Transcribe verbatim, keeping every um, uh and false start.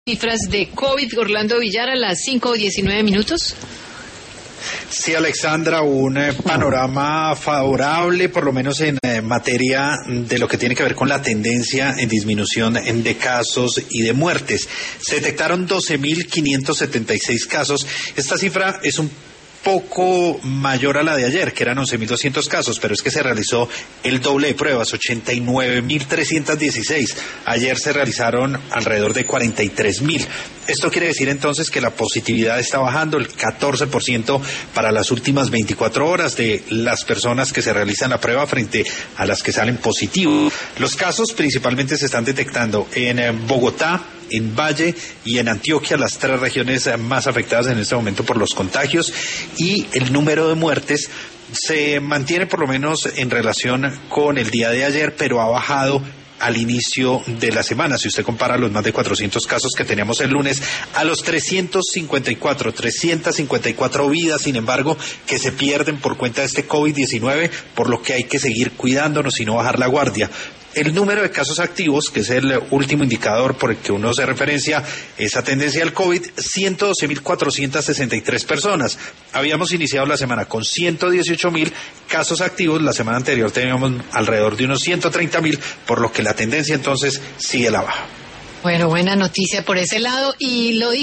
Cifras de COVID, Orlando Villar, a las cinco diecinueve minutos. Sí, Alexandra, un eh, panorama favorable, por lo menos en eh, materia de lo que tiene que ver con la tendencia en disminución en, de casos y de muertes. Se detectaron doce mil quinientos setenta y seis casos. Esta cifra es un poco mayor a la de ayer, que eran once mil doscientos casos, pero es que se realizó el doble de pruebas, ochenta y nueve mil trescientos dieciséis. Ayer se realizaron alrededor de cuarenta y tres mil. Esto quiere decir entonces que la positividad está bajando, el catorce por ciento para las últimas veinticuatro horas de las personas que se realizan la prueba frente a las que salen positivos. Los casos principalmente se están detectando en Bogotá, en Valle y en Antioquia, las tres regiones más afectadas en este momento por los contagios, y el número de muertes se mantiene por lo menos en relación con el día de ayer, pero ha bajado al inicio de la semana. Si usted compara los más de cuatrocientos casos que teníamos el lunes a los trescientos cincuenta y cuatro, trescientas cincuenta y cuatro vidas, sin embargo, que se pierden por cuenta de este COVID diecinueve, por lo que hay que seguir cuidándonos y no bajar la guardia. El número de casos activos, que es el último indicador por el que uno se referencia esa tendencia al COVID, ciento doce mil cuatrocientas sesenta y tres personas. Habíamos iniciado la semana con ciento dieciocho mil casos activos, la semana anterior teníamos alrededor de unos ciento treinta mil, por lo que la tendencia entonces sigue a la baja. Bueno, buena noticia por ese lado, y lo